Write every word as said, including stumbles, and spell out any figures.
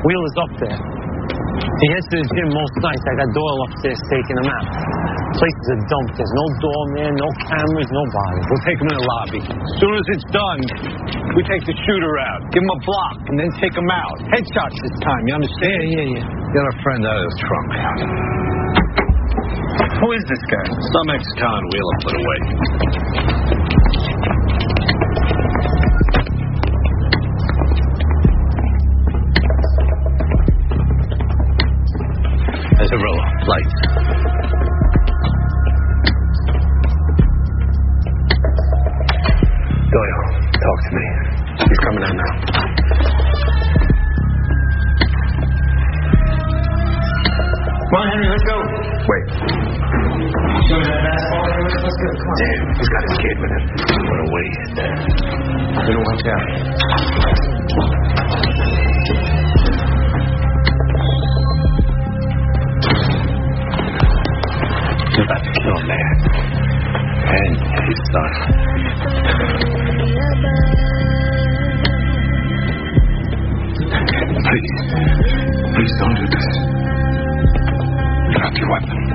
Wheeler's up there. He heads to the gym most nights. I got Doyle upstairs taking him out. The place is a dump. There's no doorman, no cameras, nobody. We'll take him in the lobby. As soon as it's done, we take the shooter out, give him a block, and then take him out. Headshots this time, you understand? Yeah, yeah, yeah. Get our friend out of the trunk. Who is this guy? Some ex-con Wheeler put away. Cirillo, lights. Doyle, talk to me. He's coming out now. Come on, Henry, let's go. Wait. So is that basketball anyway? Let's go. Come on. Damn, he's got his kid with him. What a waste. Better watch out. You're about to kill a man. And his son. Please. Please don't do this. Drop your weapon.